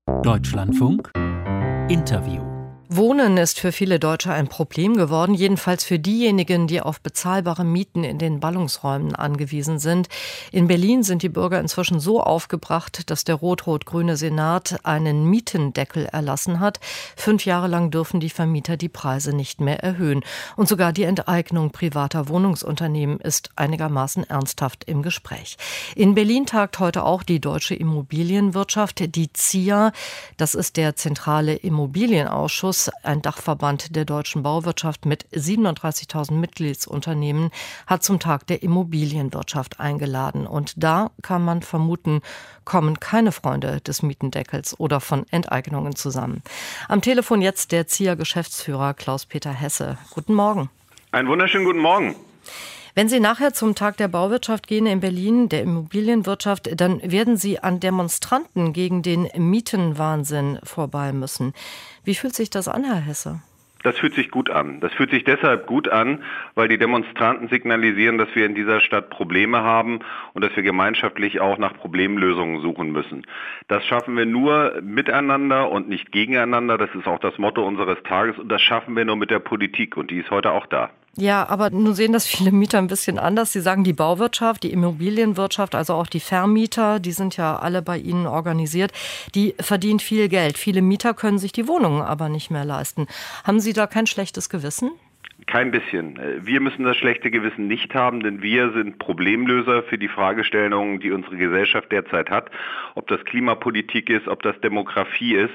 Deutschlandfunk Interview. Wohnen ist für viele Deutsche ein Problem geworden, jedenfalls für diejenigen, die auf bezahlbare Mieten in den Ballungsräumen angewiesen sind. In Berlin sind die Bürger inzwischen so aufgebracht, dass der rot-rot-grüne Senat einen Mietendeckel erlassen hat. 5 Jahre lang dürfen die Vermieter die Preise nicht mehr erhöhen. Und sogar die Enteignung privater Wohnungsunternehmen ist einigermaßen ernsthaft im Gespräch. In Berlin tagt heute auch die Deutsche Immobilienwirtschaft, die ZIA. Das ist der zentrale Immobilienausschuss, ein Dachverband der deutschen Bauwirtschaft mit 37.000 Mitgliedsunternehmen, hat zum Tag der Immobilienwirtschaft eingeladen. Und da kann man vermuten, kommen keine Freunde des Mietendeckels oder von Enteignungen zusammen. Am Telefon jetzt der ZIA-Geschäftsführer Klaus-Peter Hesse. Guten Morgen. Einen wunderschönen guten Morgen. Wenn Sie nachher zum Tag der Bauwirtschaft gehen in Berlin, der Immobilienwirtschaft, dann werden Sie an Demonstranten gegen den Mietenwahnsinn vorbei müssen. Wie fühlt sich das an, Herr Hesse? Das fühlt sich gut an. Das fühlt sich deshalb gut an, weil die Demonstranten signalisieren, dass wir in dieser Stadt Probleme haben und dass wir gemeinschaftlich auch nach Problemlösungen suchen müssen. Das schaffen wir nur miteinander und nicht gegeneinander. Das ist auch das Motto unseres Tages und das schaffen wir nur mit der Politik und die ist heute auch da. Ja, aber nun sehen das viele Mieter ein bisschen anders. Sie sagen, die Bauwirtschaft, die Immobilienwirtschaft, also auch die Vermieter, die sind ja alle bei Ihnen organisiert, die verdient viel Geld. Viele Mieter können sich die Wohnungen aber nicht mehr leisten. Haben Sie da kein schlechtes Gewissen? Kein bisschen. Wir müssen das schlechte Gewissen nicht haben, denn wir sind Problemlöser für die Fragestellungen, die unsere Gesellschaft derzeit hat. Ob das Klimapolitik ist, ob das Demografie ist.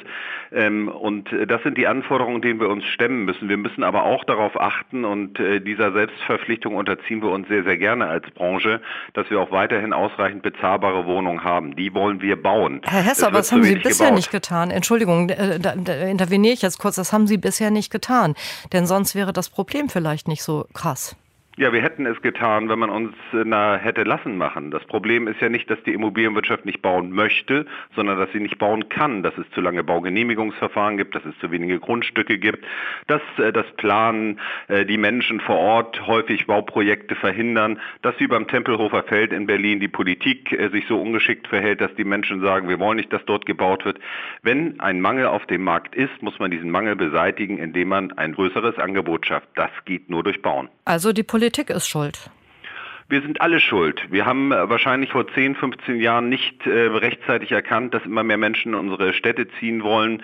Und das sind die Anforderungen, denen wir uns stemmen müssen. Wir müssen aber auch darauf achten und dieser Selbstverpflichtung unterziehen wir uns sehr, sehr gerne als Branche, dass wir auch weiterhin ausreichend bezahlbare Wohnungen haben. Die wollen wir bauen. Herr Hesse, aber das haben Sie bisher nicht getan. Entschuldigung, da interveniere ich jetzt kurz. Das haben Sie bisher nicht getan. Denn sonst wäre das Problem vielleicht nicht so krass. Ja, wir hätten es getan, wenn man uns hätte lassen machen. Das Problem ist ja nicht, dass die Immobilienwirtschaft nicht bauen möchte, sondern dass sie nicht bauen kann, dass es zu lange Baugenehmigungsverfahren gibt, dass es zu wenige Grundstücke gibt, dass das Planen, die Menschen vor Ort häufig Bauprojekte verhindern, dass wie beim Tempelhofer Feld in Berlin die Politik sich so ungeschickt verhält, dass die Menschen sagen, wir wollen nicht, dass dort gebaut wird. Wenn ein Mangel auf dem Markt ist, muss man diesen Mangel beseitigen, indem man ein größeres Angebot schafft. Das geht nur durch Bauen. Also die Politik ist schuld. Wir sind alle schuld. Wir haben wahrscheinlich vor 10, 15 Jahren nicht rechtzeitig erkannt, dass immer mehr Menschen in unsere Städte ziehen wollen.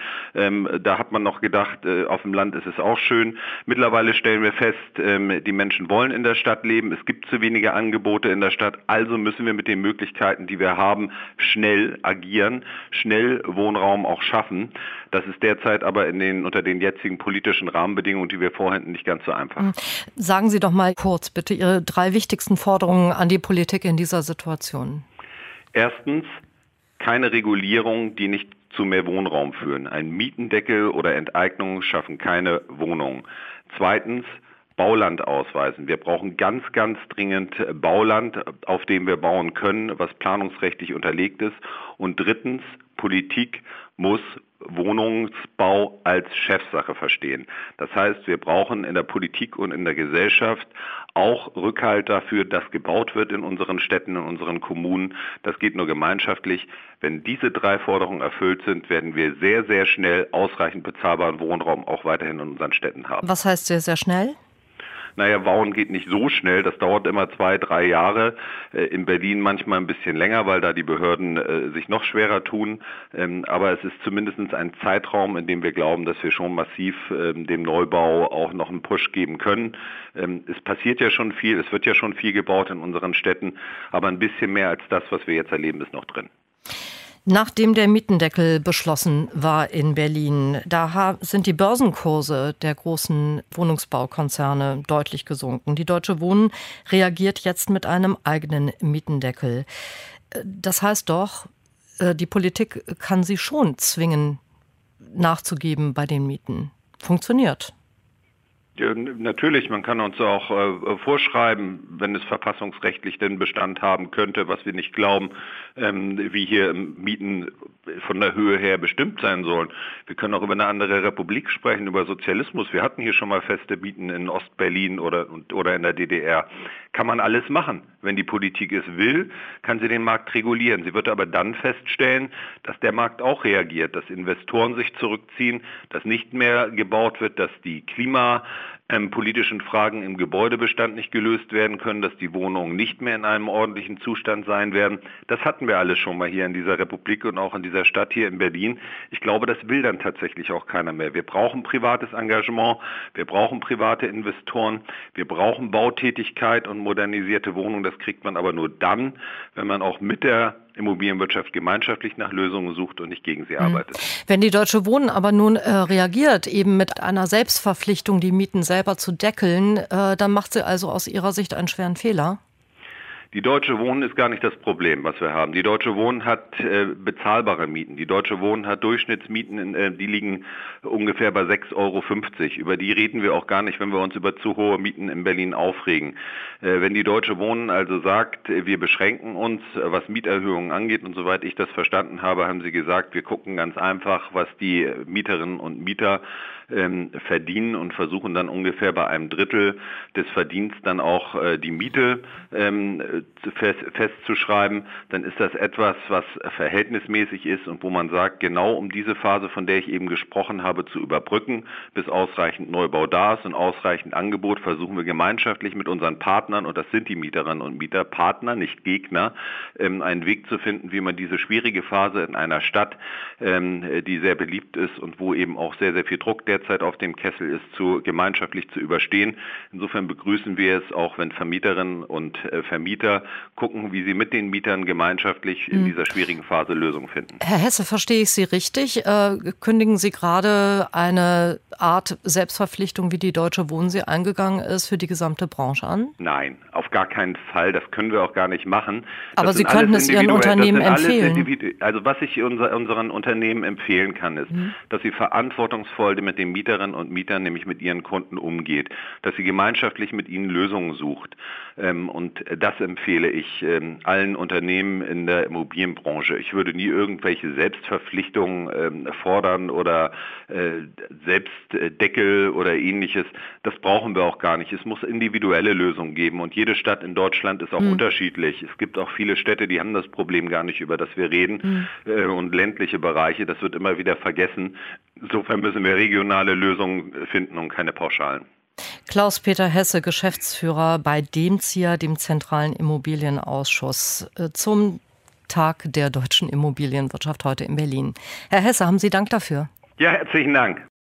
Da hat man noch gedacht, auf dem Land ist es auch schön. Mittlerweile stellen wir fest, die Menschen wollen in der Stadt leben. Es gibt zu wenige Angebote in der Stadt. Also müssen wir mit den Möglichkeiten, die wir haben, schnell agieren, schnell Wohnraum auch schaffen. Das ist derzeit aber unter den jetzigen politischen Rahmenbedingungen, die wir vorhätten, nicht ganz so einfach. Sagen Sie doch mal kurz bitte Ihre 3 wichtigsten Forderungen an die Politik in dieser Situation. Erstens, keine Regulierung, die nicht zu mehr Wohnraum führen. Ein Mietendeckel oder Enteignungen schaffen keine Wohnungen. Zweitens, Bauland ausweisen. Wir brauchen ganz, ganz dringend Bauland, auf dem wir bauen können, was planungsrechtlich unterlegt ist. Und drittens, Politik muss Wohnungsbau als Chefsache verstehen. Das heißt, wir brauchen in der Politik und in der Gesellschaft auch Rückhalt dafür, dass gebaut wird in unseren Städten, in unseren Kommunen. Das geht nur gemeinschaftlich. Wenn diese 3 Forderungen erfüllt sind, werden wir sehr, sehr schnell ausreichend bezahlbaren Wohnraum auch weiterhin in unseren Städten haben. Was heißt sehr, sehr schnell? Naja, bauen geht nicht so schnell, das dauert immer 2, 3 Jahre, in Berlin manchmal ein bisschen länger, weil da die Behörden sich noch schwerer tun, aber es ist zumindest ein Zeitraum, in dem wir glauben, dass wir schon massiv dem Neubau auch noch einen Push geben können. Es passiert ja schon viel, es wird ja schon viel gebaut in unseren Städten, aber ein bisschen mehr als das, was wir jetzt erleben, ist noch drin. Nachdem der Mietendeckel beschlossen war in Berlin, da sind die Börsenkurse der großen Wohnungsbaukonzerne deutlich gesunken. Die Deutsche Wohnen reagiert jetzt mit einem eigenen Mietendeckel. Das heißt doch, die Politik kann sie schon zwingen, nachzugeben bei den Mieten. Funktioniert. Ja, natürlich, man kann uns auch vorschreiben, wenn es verfassungsrechtlich den Bestand haben könnte, was wir nicht glauben, wie hier Mieten von der Höhe her bestimmt sein sollen. Wir können auch über eine andere Republik sprechen, über Sozialismus. Wir hatten hier schon mal feste Mieten in Ostberlin oder in der DDR. Kann man alles machen. Wenn die Politik es will, kann sie den Markt regulieren. Sie wird aber dann feststellen, dass der Markt auch reagiert, dass Investoren sich zurückziehen, dass nicht mehr gebaut wird, dass die klimapolitischen Fragen im Gebäudebestand nicht gelöst werden können, dass die Wohnungen nicht mehr in einem ordentlichen Zustand sein werden. Das hatten wir alles schon mal hier in dieser Republik und auch in dieser Stadt hier in Berlin. Ich glaube, das will dann tatsächlich auch keiner mehr. Wir brauchen privates Engagement, wir brauchen private Investoren, wir brauchen Bautätigkeit und modernisierte Wohnungen. Das kriegt man aber nur dann, wenn man auch mit der Immobilienwirtschaft gemeinschaftlich nach Lösungen sucht und nicht gegen sie arbeitet. Wenn die Deutsche Wohnen aber nun reagiert, eben mit einer Selbstverpflichtung, die Mieten selber zu deckeln, dann macht sie also aus Ihrer Sicht einen schweren Fehler? Die Deutsche Wohnen ist gar nicht das Problem, was wir haben. Die Deutsche Wohnen hat bezahlbare Mieten. Die Deutsche Wohnen hat Durchschnittsmieten, die liegen ungefähr bei 6,50 Euro. Über die reden wir auch gar nicht, wenn wir uns über zu hohe Mieten in Berlin aufregen. Wenn die Deutsche Wohnen also sagt, wir beschränken uns, was Mieterhöhungen angeht, und soweit ich das verstanden habe, haben sie gesagt, wir gucken ganz einfach, was die Mieterinnen und Mieter verdienen und versuchen dann ungefähr bei einem Drittel des Verdienstes dann auch die Miete festzuschreiben, dann ist das etwas, was verhältnismäßig ist und wo man sagt, genau um diese Phase, von der ich eben gesprochen habe, zu überbrücken, bis ausreichend Neubau da ist und ausreichend Angebot, versuchen wir gemeinschaftlich mit unseren Partnern, und das sind die Mieterinnen und Mieter, Partner, nicht Gegner, einen Weg zu finden, wie man diese schwierige Phase in einer Stadt, die sehr beliebt ist und wo eben auch sehr, sehr viel Druck derzeit auf dem Kessel ist, gemeinschaftlich zu überstehen. Insofern begrüßen wir es auch, wenn Vermieterinnen und Vermieter gucken, wie sie mit den Mietern gemeinschaftlich in dieser schwierigen Phase Lösungen finden. Herr Hesse, verstehe ich Sie richtig? Kündigen Sie gerade eine Art Selbstverpflichtung, wie die Deutsche Wohnen sie eingegangen ist, für die gesamte Branche an? Nein, auf gar keinen Fall. Das können wir auch gar nicht machen. Aber Sie könnten es Ihren Unternehmen empfehlen. Also was ich unseren Unternehmen empfehlen kann, ist, dass sie verantwortungsvoll mit den Mieterinnen und Mietern, nämlich mit ihren Kunden umgeht, dass sie gemeinschaftlich mit ihnen Lösungen sucht. Und das empfehle ich allen Unternehmen in der Immobilienbranche. Ich würde nie irgendwelche Selbstverpflichtungen fordern oder Selbstdeckel oder ähnliches. Das brauchen wir auch gar nicht. Es muss individuelle Lösungen geben und jede Stadt in Deutschland ist auch unterschiedlich. Es gibt auch viele Städte, die haben das Problem gar nicht, über das wir reden, und ländliche Bereiche, das wird immer wieder vergessen. Insofern müssen wir regionale Lösungen finden und keine pauschalen. Klaus-Peter Hesse, Geschäftsführer bei DEMZIA, dem Zentralen Immobilienausschuss, zum Tag der deutschen Immobilienwirtschaft heute in Berlin. Herr Hesse, haben Sie Dank dafür? Ja, herzlichen Dank.